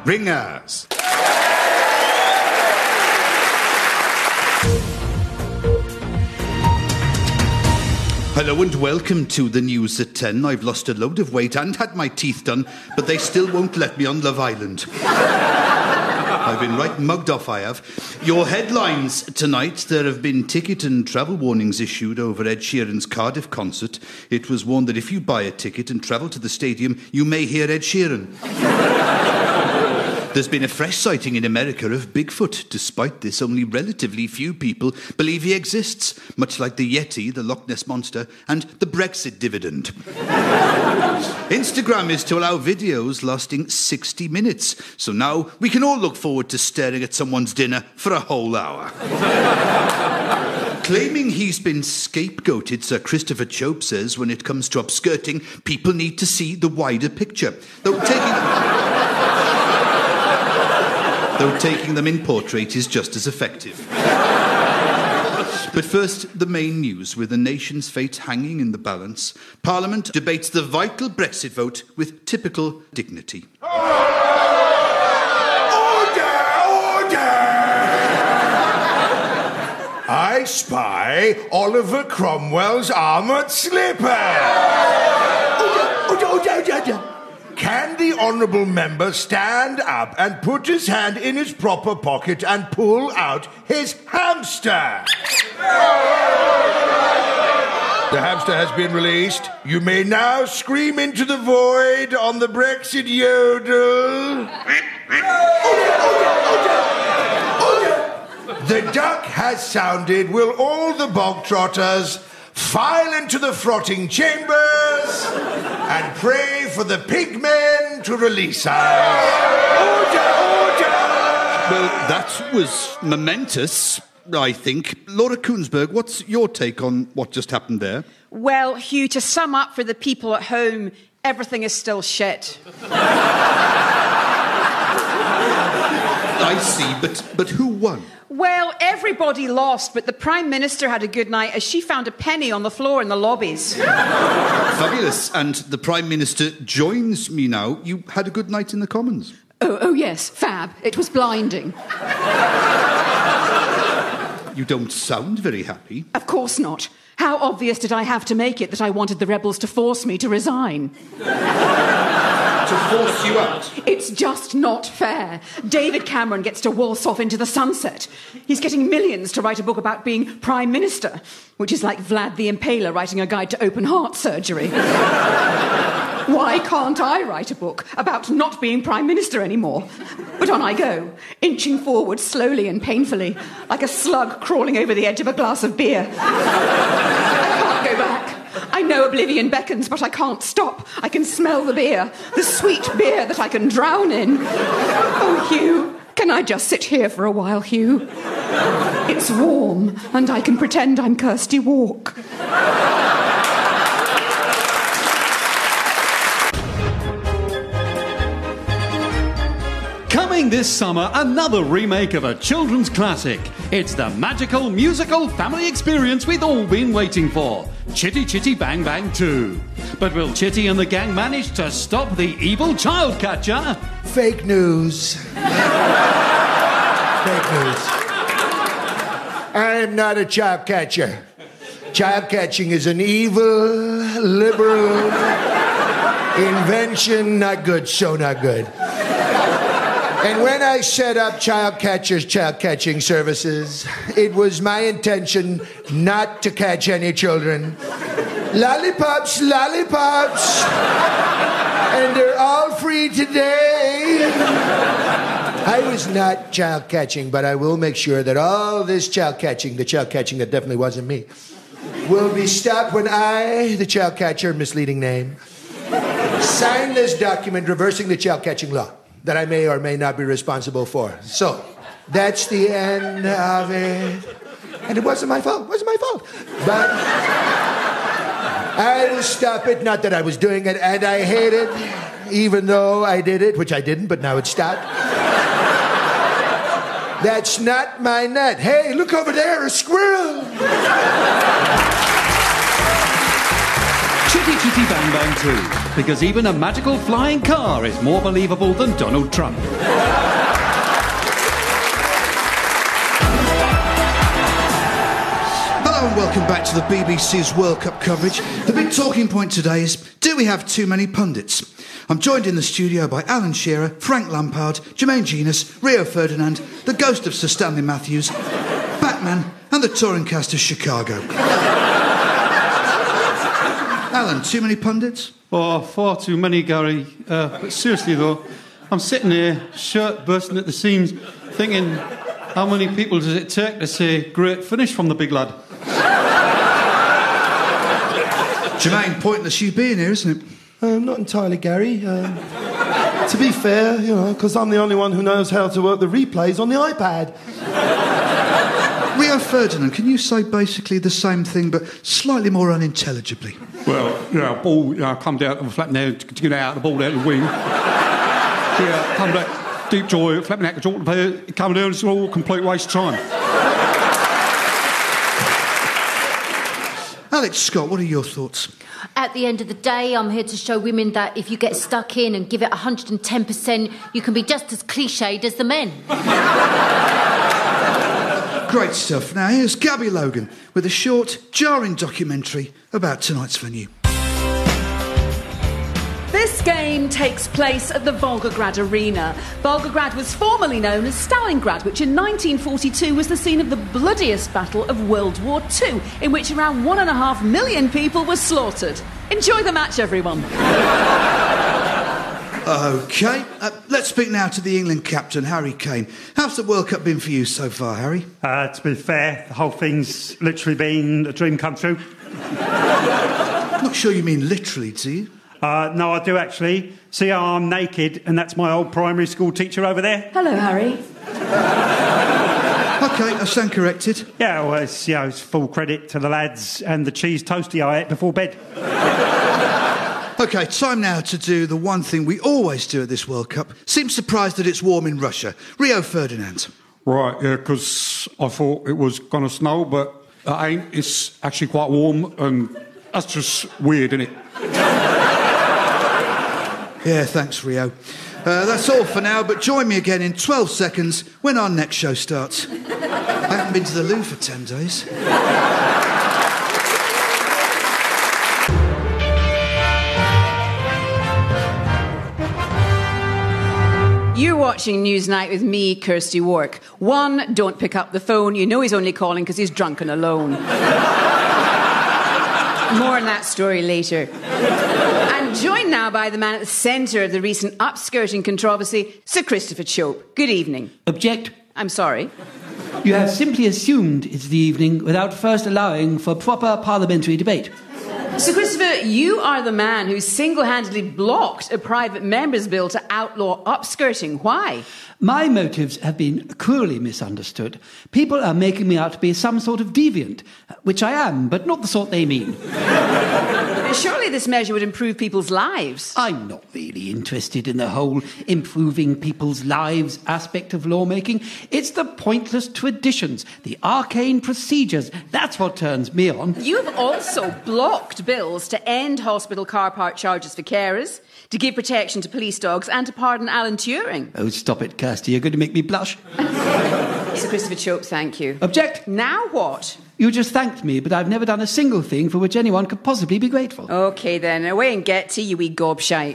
Ringers. Hello and welcome to the news at 10. I've lost a load of weight and had my teeth done, but they still won't let me on Love Island. I've been right mugged off, I have. Your headlines tonight: there have been ticket and travel warnings issued over Ed Sheeran's Cardiff concert. It was warned that if you buy a ticket and travel to the stadium, you may hear Ed Sheeran. There's been a fresh sighting in America of Bigfoot. Despite this, only relatively few people believe he exists, much like the Yeti, the Loch Ness Monster, and the Brexit dividend. Instagram is to allow videos lasting 60 minutes, so now we can all look forward to staring at someone's dinner for a whole hour. Claiming he's been scapegoated, Sir Christopher Chope says when it comes to upskirting, people need to see the wider picture. Though taking them in portrait is just as effective. But first, the main news, with the nation's fate hanging in the balance. Parliament debates the vital Brexit vote with typical dignity. Order! Order! I spy Oliver Cromwell's armoured slipper. Order! Can the honourable member stand up and put his hand in his proper pocket and pull out his hamster? The hamster has been released. You may now scream into the void on the Brexit yodel. The duck has sounded. Will all the bog trotters file into the frotting chambers and pray for the pigmen to release us? Order! Well, that was momentous, I think. Laura Koonsberg, what's your take on what just happened there? Well, Hugh, to sum up for the people at home, everything is still shit. I see, but who won? Well, everybody lost, but the Prime Minister had a good night as she found a penny on the floor in the lobbies. Fabulous. And the Prime Minister joins me now. You had a good night in the Commons. Oh yes, fab. It was blinding. You don't sound very happy. Of course not. How obvious did I have to make it that I wanted the rebels to force me to resign? To force you out? It's just not fair. David Cameron gets to waltz off into the sunset. He's getting millions to write a book about being Prime Minister, which is like Vlad the Impaler writing a guide to open heart surgery. Why can't I write a book about not being Prime Minister anymore? But on I go, inching forward slowly and painfully, like a slug crawling over the edge of a glass of beer. I can't go back. I know oblivion beckons, but I can't stop. I can smell the beer, the sweet beer that I can drown in. Oh, Hugh, can I just sit here for a while, Hugh? It's warm, and I can pretend I'm Kirsty Walk. Coming this summer, another remake of a children's classic. It's the magical musical family experience we've all been waiting for. Chitty Chitty Bang Bang 2. But will Chitty and the gang manage to stop the evil child catcher? Fake news. Fake news. I am not a child catcher. Child catching is an evil, liberal invention. Not good, so not good. And when I set up child catching services, it was my intention not to catch any children. Lollipops, lollipops. And they're all free today. I was not child catching, but I will make sure that all this child catching, the child catching that definitely wasn't me, will be stopped when I, the child catcher, misleading name, sign this document reversing the child catching law that I may or may not be responsible for. So, that's the end of it. And it wasn't my fault. But I will stop it. Not that I was doing it, and I hate it, even though I did it, which I didn't, but now it's stopped. That's not my net. Hey, look over there, a squirrel. Chitty Chitty Bang Bang 2, because even a magical flying car is more believable than Donald Trump. Hello and welcome back to the BBC's World Cup coverage. The big talking point today is, do we have too many pundits? I'm joined in the studio by Alan Shearer, Frank Lampard, Jermaine Genius, Rio Ferdinand, the ghost of Sir Stanley Matthews, Batman and the touring cast of Chicago. Alan, too many pundits? Oh, far too many, Gary. But seriously, though, I'm sitting here, shirt bursting at the seams, thinking, how many people does it take to say, great finish from the big lad? Jermaine, pointless you being here, isn't it? Not entirely, Gary. To be fair, because I'm the only one who knows how to work the replays on the iPad. Rio Ferdinand, can you say basically the same thing but slightly more unintelligibly? Well, ball, come down and flapping down to get out the ball down the wing. Come back, deep joy, flapping out the Jordan player, coming down, it's all a complete waste of time. Alex Scott, what are your thoughts? At the end of the day, I'm here to show women that if you get stuck in and give it 110%, you can be just as cliched as the men. Great stuff. Now here's Gabby Logan with a short, jarring documentary about tonight's venue. This game takes place at the Volgograd Arena. Volgograd was formerly known as Stalingrad, which in 1942 was the scene of the bloodiest battle of World War II, in which around 1.5 million people were slaughtered. Enjoy the match, everyone. OK, let's speak now to the England captain, Harry Kane. How's the World Cup been for you so far, Harry? To be fair, the whole thing's literally been a dream come true. I'm not sure you mean literally, do you? No, I do actually. See how I'm naked, and that's my old primary school teacher over there? Hello, Harry. OK, I stand corrected. Yeah, well, it's full credit to the lads and the cheese toastie I ate before bed. OK, time now to do the one thing we always do at this World Cup. Seem surprised that it's warm in Russia. Rio Ferdinand. Right, yeah, because I thought it was going to snow, but it ain't. It's actually quite warm, and that's just weird, isn't it? Yeah, thanks, Rio. That's all for now, but join me again in 12 seconds when our next show starts. I haven't been to the loo for 10 days. You're watching Newsnight with me, Kirsty Wark. 1, don't pick up the phone. You know he's only calling because he's drunk and alone. More on that story later. I'm joined now by the man at the centre of the recent upskirting controversy, Sir Christopher Chope. Good evening. Object. I'm sorry. You have simply assumed it's the evening without first allowing for proper parliamentary debate. Sir Christopher, you are the man who single-handedly blocked a private member's bill to outlaw upskirting. Why? My motives have been cruelly misunderstood. People are making me out to be some sort of deviant, which I am, but not the sort they mean. Surely this measure would improve people's lives. I'm not really interested in the whole improving people's lives aspect of lawmaking. It's the pointless traditions, the arcane procedures. That's what turns me on. You've also blocked bills to end hospital car park charges for carers, to give protection to police dogs, and to pardon Alan Turing. Oh, stop it, Kirsty. You're going to make me blush. Sir Christopher Chope, thank you. Object. Now what? You just thanked me, but I've never done a single thing for which anyone could possibly be grateful. OK, then. Away and get to you wee gobshite.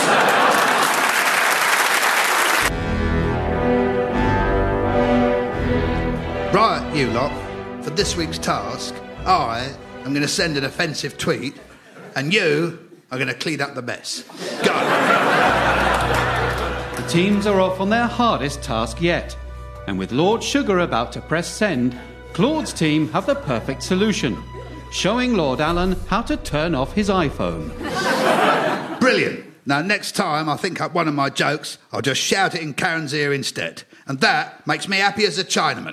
Right, you lot. For this week's task, I am going to send an offensive tweet, and you are going to clean up the mess. Go. The teams are off on their hardest task yet. And with Lord Sugar about to press send, Claude's team have the perfect solution, showing Lord Alan how to turn off his iPhone. Brilliant. Now, next time I think up one of my jokes, I'll just shout it in Karen's ear instead. And that makes me happy as a Chinaman.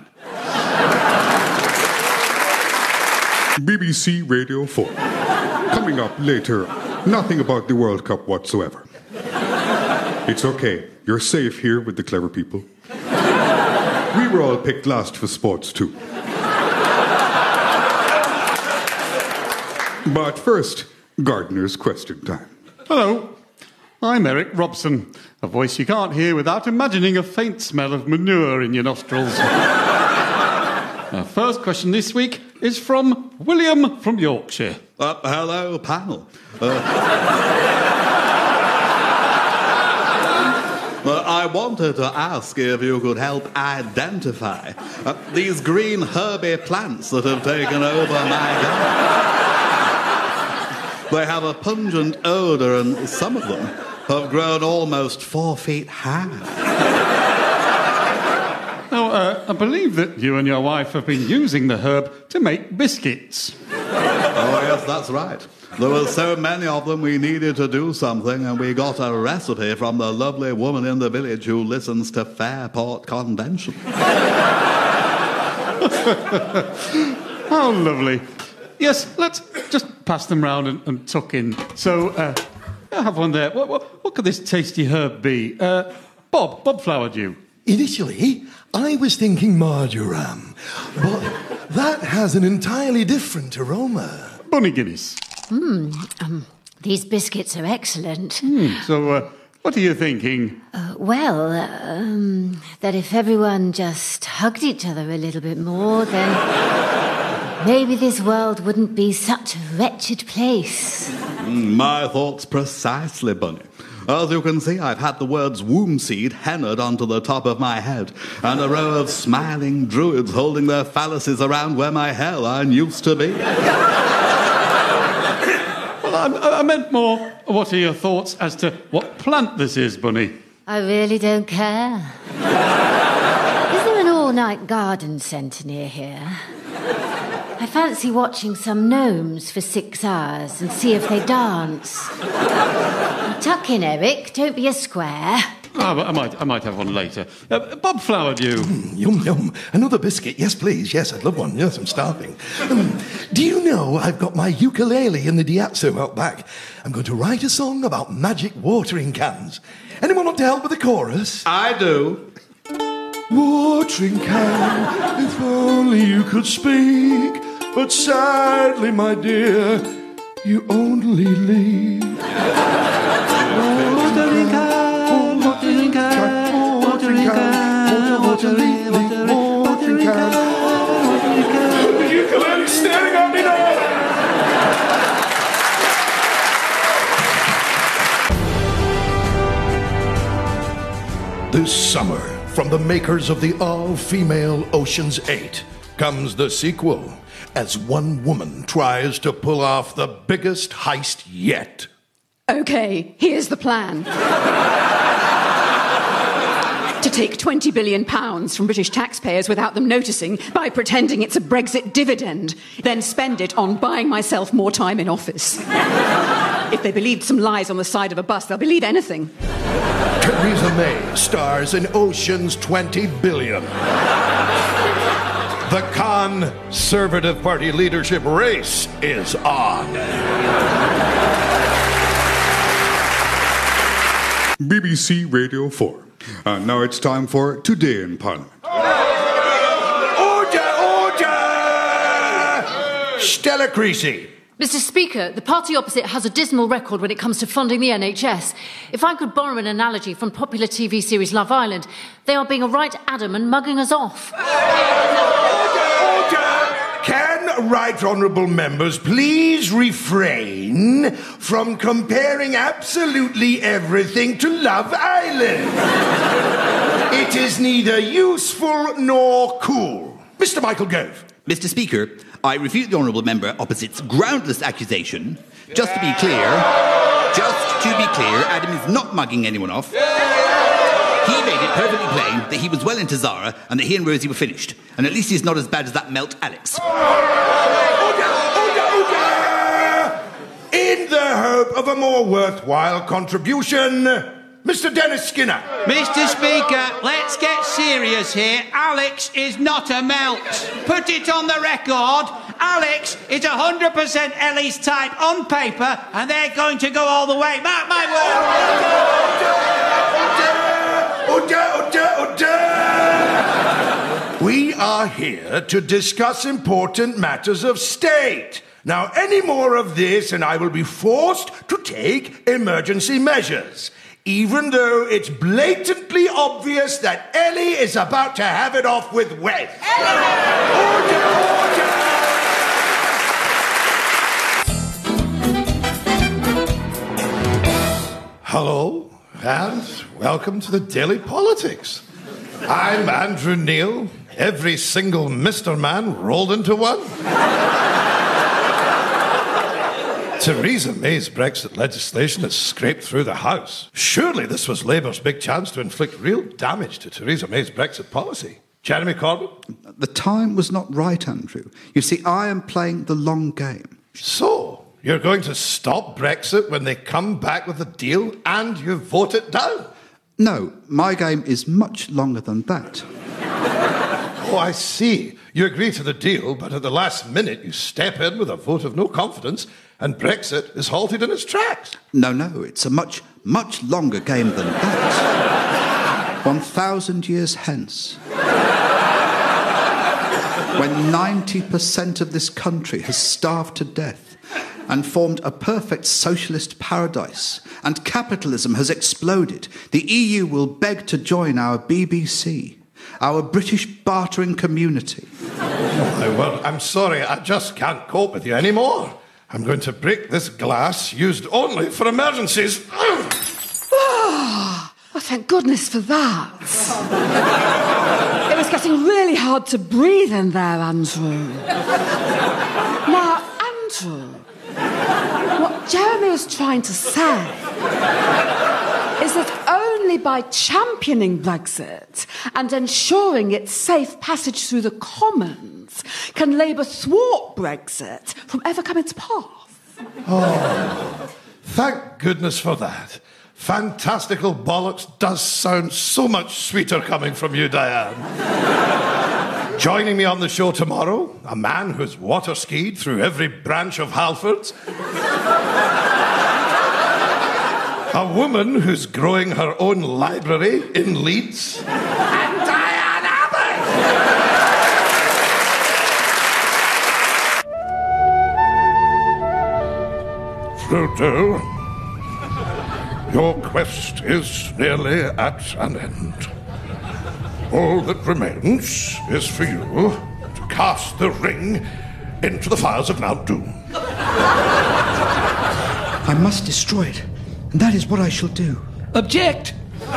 BBC Radio 4. Coming up later, nothing about the World Cup whatsoever. It's okay. You're safe here with the clever people. We were all picked last for sports too. But first, Gardener's question time. Hello, I'm Eric Robson, a voice you can't hear without imagining a faint smell of manure in your nostrils. Our first question this week is from William from Yorkshire. Hello, panel. I wanted to ask if you could help identify these green herby plants that have taken over my garden. They have a pungent odour and some of them have grown almost 4 feet high. Now, I believe that you and your wife have been using the herb to make biscuits. Oh, yes, that's right. There were so many of them we needed to do something, and we got a recipe from the lovely woman in the village who listens to Fairport Convention. How lovely. Yes, let's just pass them round and tuck in. So, I have one there. What could this tasty herb be? Bob flowered you. Initially, I was thinking marjoram, but that has an entirely different aroma. Bunny Guinness. These biscuits are excellent. So, what are you thinking? That if everyone just hugged each other a little bit more, then maybe this world wouldn't be such a wretched place. My thoughts precisely, Bunny. As you can see, I've had the words womb seed hennaed onto the top of my head, and a row of smiling druids holding their phalluses around where my hairline used to be. Well, I meant more, what are your thoughts as to what plant this is, Bunny? I really don't care. Is there an all-night garden centre near here? I fancy watching some gnomes for 6 hours and see if they dance. Tuck in, Eric. Don't be a square. But I might have one later. Bob flowered you. Yum, yum. Another biscuit. Yes, please. Yes, I'd love one. Yes, I'm starving. Do you know I've got my ukulele in the Diatsu out back? I'm going to write a song about magic watering cans. Anyone want to help with the chorus? I do. Watering can, if only you could speak. But sadly, my dear, you only leave. Watering can, watering can, watering can, watering can, watering can. The ukulele's staring at me now. This summer, from the makers of the all-female Ocean's 8, comes the sequel, as one woman tries to pull off the biggest heist yet. OK, here's the plan. To take £20 billion from British taxpayers without them noticing by pretending it's a Brexit dividend, then spend it on buying myself more time in office. If they believed some lies on the side of a bus, they'll believe anything. Theresa May stars in Ocean's 20 billion. The Conservative Party leadership race is on. BBC Radio 4. Now it's time for Today in Parliament. Order! Stella Creasy. Mr. Speaker, the party opposite has a dismal record when it comes to funding the NHS. If I could borrow an analogy from popular TV series Love Island, they are being a right Adam and mugging us off. Can right honourable members please refrain from comparing absolutely everything to Love Island? It is neither useful nor cool. Mr. Michael Gove. Mr. Speaker, I refute the honourable member opposite's groundless accusation. Just to be clear, Adam is not mugging anyone off. He made it perfectly plain that he was well into Zara and that he and Rosie were finished. And at least he's not as bad as that melt Alex. In the hope of a more worthwhile contribution, Mr. Dennis Skinner. Mr. Speaker, let's get serious here. Alex is not a melt. Put it on the record. Alex is 100% Ellie's type on paper, and they're going to go all the way. Mark my word. We are here to discuss important matters of state, Now, any more of this and I will be forced to take emergency measures, even though it's blatantly obvious that Ellie is about to have it off with Wes. Hello, and welcome to the Daily Politics. I'm Andrew Neil, every single Mr. Man rolled into one. Theresa May's Brexit legislation has scraped through the House. Surely this was Labour's big chance to inflict real damage to Theresa May's Brexit policy. Jeremy Corbyn? The time was not right, Andrew. You see, I am playing the long game. So, you're going to stop Brexit when they come back with a deal and you vote it down? No, my game is much longer than that. Oh, I see. You agree to the deal, but at the last minute you step in with a vote of no confidence and Brexit is halted in its tracks. No, it's a much, much longer game than that. 1,000 years hence, when 90% of this country has starved to death and formed a perfect socialist paradise, and capitalism has exploded, the EU will beg to join our BBC, our British bartering community. Oh, well, I'm sorry, I just can't cope with you anymore. I'm going to break this glass used only for emergencies. Oh, thank goodness for that. It was getting really hard to breathe in there, Andrew. Now, Andrew, what Jeremy is trying to say is that only by championing Brexit and ensuring its safe passage through the Commons can Labour thwart Brexit from ever coming to pass. Oh, thank goodness for that. Fantastical bollocks does sound so much sweeter coming from you, Diane. Joining me on the show tomorrow, a man who's water skied through every branch of Halfords. A woman who's growing her own library in Leeds. And Diane Abbott! Frodo, your quest is nearly at an end. All that remains is for you to cast the ring into the fires of Mount Doom. I must destroy it, and that is what I shall do. Object!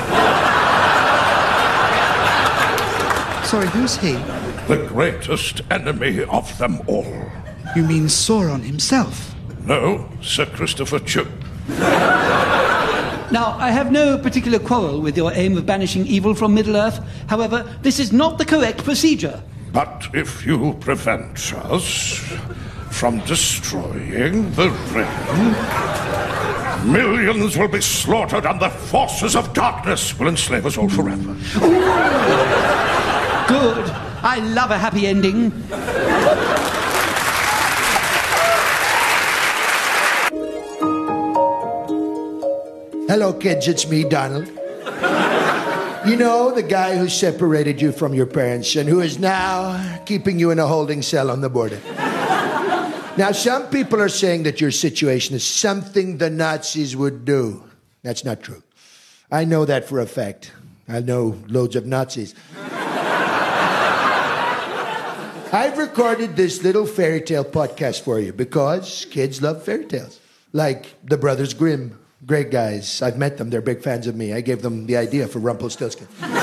Sorry, who's he? The greatest enemy of them all. You mean Sauron himself? No, Sir Christopher Chubb. Now, I have no particular quarrel with your aim of banishing evil from Middle-earth. However, this is not the correct procedure. But if you prevent us from destroying the ring, millions will be slaughtered and the forces of darkness will enslave us all forever. Good. I love a happy ending. Hello, kids, it's me, Donald. You know, the guy who separated you from your parents and who is now keeping you in a holding cell on the border. Now, some people are saying that your situation is something the Nazis would do. That's not true. I know that for a fact. I know loads of Nazis. I've recorded this little fairy tale podcast for you because kids love fairy tales. Like the Brothers Grimm. Great guys. I've met them. They're big fans of me. I gave them the idea for Rumpelstiltskin.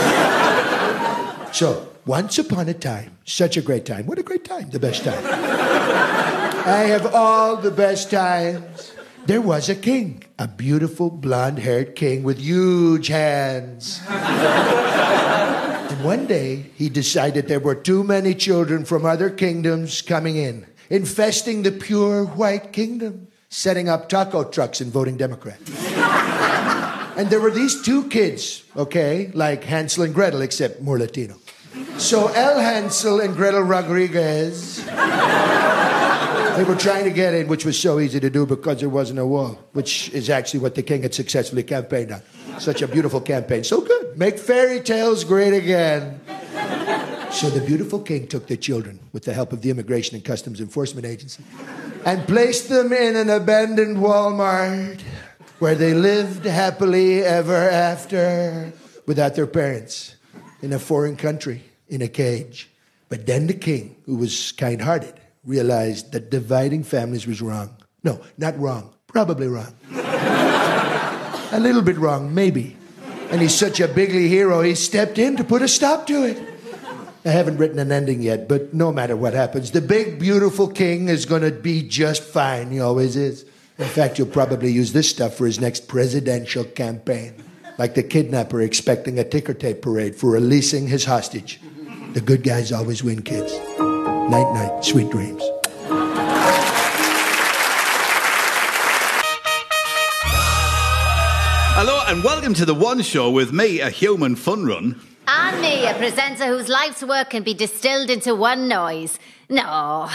So, once upon a time, such a great time. What a great time. The best time. I have all the best times. There was a king. A beautiful blonde-haired king with huge hands. And one day, he decided there were too many children from other kingdoms coming in, infesting the pure white kingdom, setting up taco trucks and voting Democrat. And there were these two kids, okay, like Hansel and Gretel, except more Latino. So El Hansel and Gretel Rodriguez, they were trying to get in, which was so easy to do because there wasn't a wall, which is actually what the king had successfully campaigned on. Such a beautiful campaign. So good. Make fairy tales great again. So the beautiful king took the children with the help of the Immigration and Customs Enforcement Agency. and placed them in an abandoned Walmart where they lived happily ever after without their parents in a foreign country in a cage. But then the king, who was kind-hearted, realized that dividing families was wrong. No, not wrong. Probably wrong. A little bit wrong, maybe. And he's such a bigly hero, he stepped in to put a stop to it. I haven't written an ending yet, but no matter what happens, the big, beautiful king is going to be just fine. He always is. In fact, he'll probably use this stuff for his next presidential campaign. Like the kidnapper expecting a ticker tape parade for releasing his hostage. The good guys always win, kids. Night-night, sweet dreams. Hello and welcome to The One Show with me, a human fun run. And me, a presenter whose life's work can be distilled into one noise. No.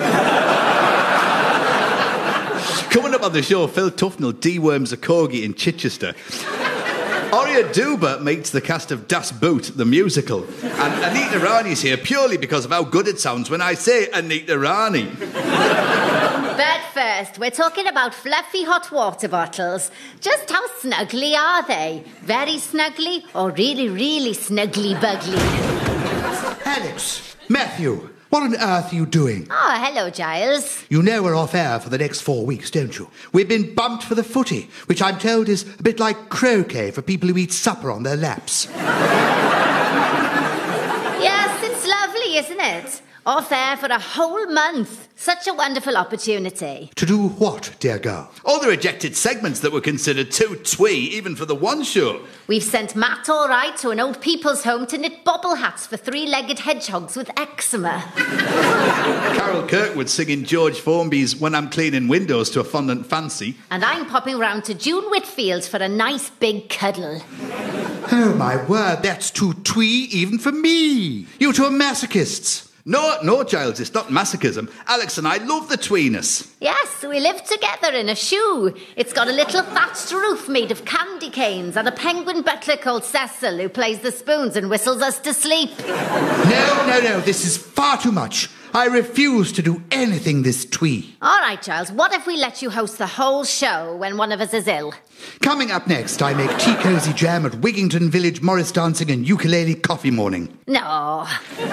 Coming up on the show, Phil Tufnell deworms a corgi in Chichester. Aria Duba meets the cast of Das Boot, the musical. And Anita Rani's here purely because of how good it sounds when I say Anita Rani. But first, we're talking about fluffy hot water bottles. Just how snuggly are they? Very snuggly or really, really snuggly-buggly? Alex, Matthew, what on earth are you doing? Oh, hello, Giles. You know we're off air for the next 4 weeks, don't you? We've been bumped for the footy, which I'm told is a bit like croquet for people who eat supper on their laps. Yes, it's lovely, isn't it? Off air for a whole month. Such a wonderful opportunity. To do what, dear girl? All the rejected segments that were considered too twee, even for The One Show. We've sent Matt Allright to an old people's home to knit bobble hats for three-legged hedgehogs with eczema. Carol Kirkwood singing George Formby's When I'm Cleaning Windows to a fondant fancy. And I'm popping round to June Whitfield for a nice big cuddle. Oh, my word, that's too twee even for me. You two are masochists. No, Giles, it's not masochism. Alex and I love the tweeness. Yes, we live together in a shoe. It's got a little thatched roof made of candy canes and a penguin butler called Cecil who plays the spoons and whistles us to sleep. No, this is far too much. I refuse to do anything this twee. All right, Giles, what if we let you host the whole show when one of us is ill? Coming up next, I make tea cosy jam at Wigington Village Morris dancing and ukulele coffee morning. No.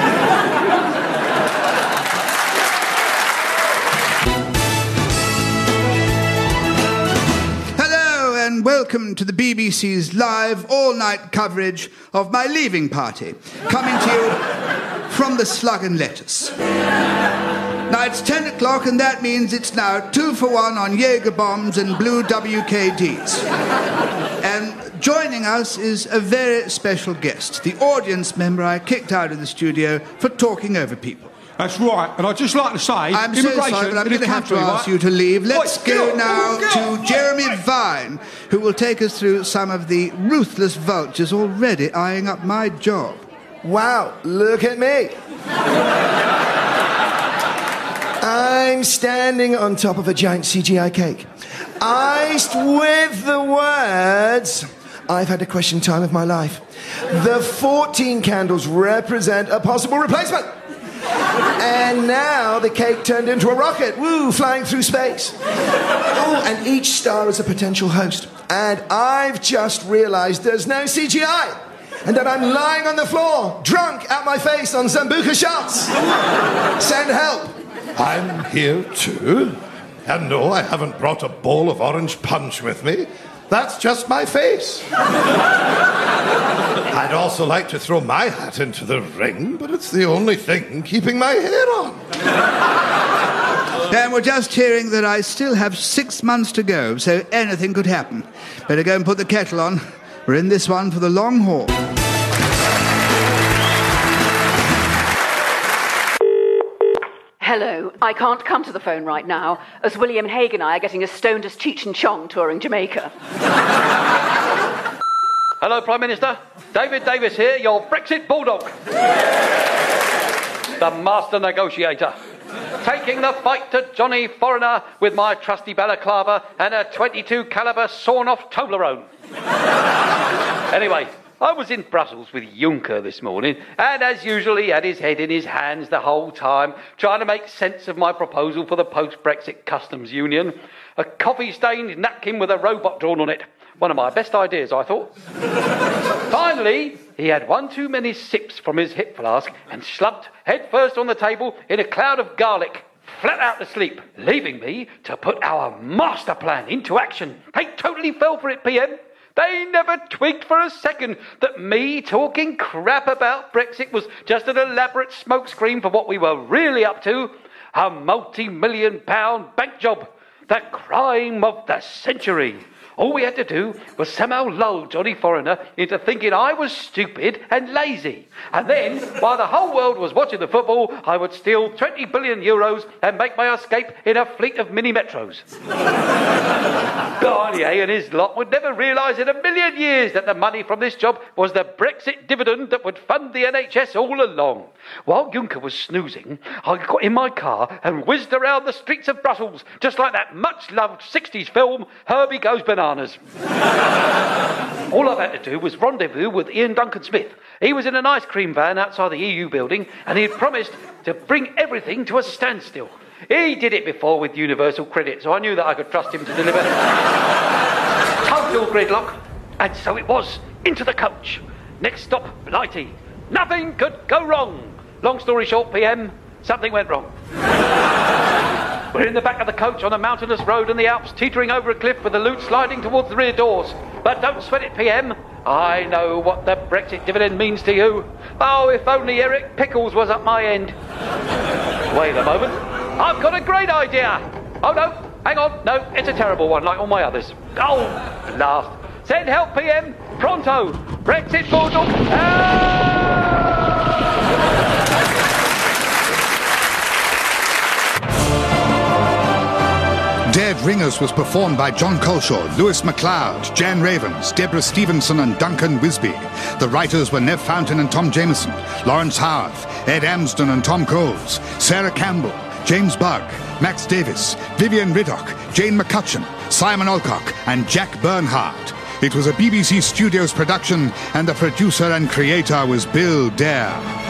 And welcome to the BBC's live all-night coverage of my leaving party, coming to you from the Slug and Lettuce. Now, it's 10 o'clock, and that means it's now 2 for 1 on Jaeger bombs and blue WKDs. And joining us is a very special guest, the audience member I kicked out of the studio for talking over people. That's right, and I'd just like to say... I'm so sorry, but I'm going to have to ask you to leave. Let's go now to Jeremy Vine, who will take us through some of the ruthless vultures already eyeing up my job. Wow, look at me. I'm standing on top of a giant CGI cake, iced with the words, "I've had a question time of my life." The 14 candles represent a possible replacement. And now the cake turned into a rocket, woo, flying through space. Oh, and each star is a potential host. And I've just realized there's no CGI. And that I'm lying on the floor, drunk out my face on Sambuca shots. Send help. I'm here too. And no, I haven't brought a bowl of orange punch with me. That's just my face. I'd also like to throw my hat into the ring, but it's the only thing keeping my hair on. And we're just hearing that I still have 6 months to go, so anything could happen. Better go and put the kettle on. We're in this one for the long haul. Hello, I can't come to the phone right now, as William Hague and I are getting as stoned as Cheech and Chong touring Jamaica. Hello, Prime Minister. David Davis here, your Brexit bulldog. The master negotiator. Taking the fight to Johnny Foreigner with my trusty balaclava and a .22 caliber sawn-off Toblerone. Anyway, I was in Brussels with Juncker this morning, and as usual he had his head in his hands the whole time, trying to make sense of my proposal for the post-Brexit customs union. A coffee-stained napkin with a robot drawn on it. One of my best ideas, I thought. Finally, he had one too many sips from his hip flask and slumped headfirst on the table in a cloud of garlic, flat out to sleep, leaving me to put our master plan into action. They totally fell for it, PM. They never twigged for a second that me talking crap about Brexit was just an elaborate smokescreen for what we were really up to. A multi-million-pound bank job. The crime of the century. All we had to do was somehow lull Johnny Foreigner into thinking I was stupid and lazy. And then, while the whole world was watching the football, I would steal 20 billion euros and make my escape in a fleet of mini-metros. Barnier and his lot would never realise in a million years that the money from this job was the Brexit dividend that would fund the NHS all along. While Juncker was snoozing, I got in my car and whizzed around the streets of Brussels, just like that much-loved 60s film, Herbie Goes Bananas. All I've had to do was rendezvous with Ian Duncan Smith. He was in an ice cream van outside the EU building, and he had promised to bring everything to a standstill. He did it before with Universal Credit, so I knew that I could trust him to deliver. Total gridlock, and so it was. Into the coach. Next stop, Blighty. Nothing could go wrong. Long story short, PM, something went wrong. We're in the back of the coach on a mountainous road in the Alps, teetering over a cliff with the loot sliding towards the rear doors. But don't sweat it, PM. I know what the Brexit dividend means to you. Oh, if only Eric Pickles was at my end. Wait a moment. I've got a great idea. Oh, no. Hang on. No, it's a terrible one, like all my others. Oh, blast. Send help, PM. Pronto. Brexit Bulldog. Dead Ringers was performed by John Culshaw, Lewis MacLeod, Jan Ravens, Deborah Stevenson and Duncan Wisby. The writers were Nev Fountain and Tom Jameson, Lawrence Howarth, Ed Amsden and Tom Coles, Sarah Campbell, James Bugg, Max Davis, Vivian Riddoch, Jane McCutcheon, Simon Alcock and Jack Bernhardt. It was a BBC Studios production and the producer and creator was Bill Dare.